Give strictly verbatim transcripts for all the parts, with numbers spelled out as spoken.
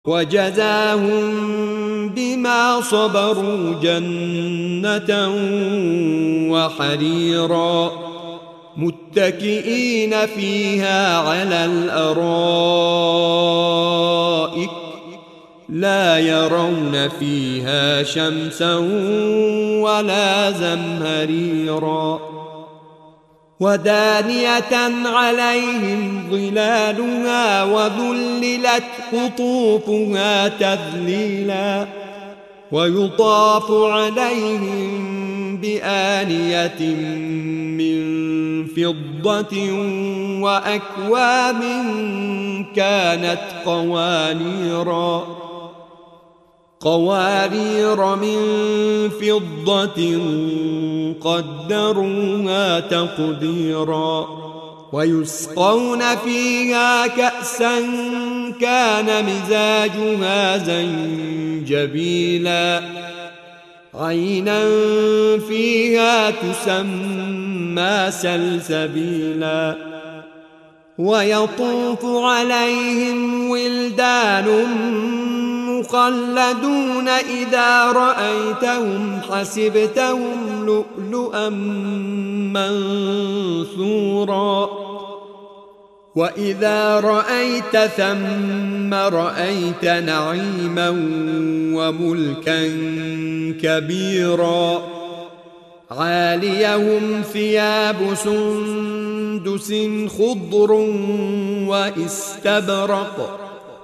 وجزاهم بما صبروا جنة وحريرا متكئين فيها على الأرائك لا يرون فيها شمسا ولا زمهريرا ودانية عليهم ظلالها وذللت قطوفها تذليلا ويطاف عليهم بآنية من فضة وأكواب كانت قوانيرا قوارير من فضة قدروها تقديرا ويسقون فيها كأسا كان مزاجها زنجبيلا عينا فيها تسمى سلسبيلا ويطوف عليهم ولدان مخلدون إذا رأيتهم حسبتهم لؤلؤا منثورا وإذا رأيت ثم رأيت نعيما وملكا كبيرا عاليهم ثياب سندس خضر واستبرق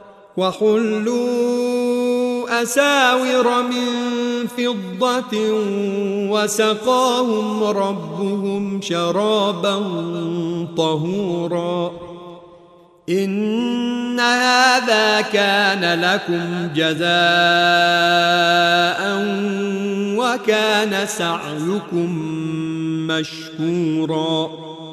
وحلوا أساور من فضة وسقاهم ربهم شرابا طهورا إن هذا كان لكم جزاء وكان سعيكم مشكورا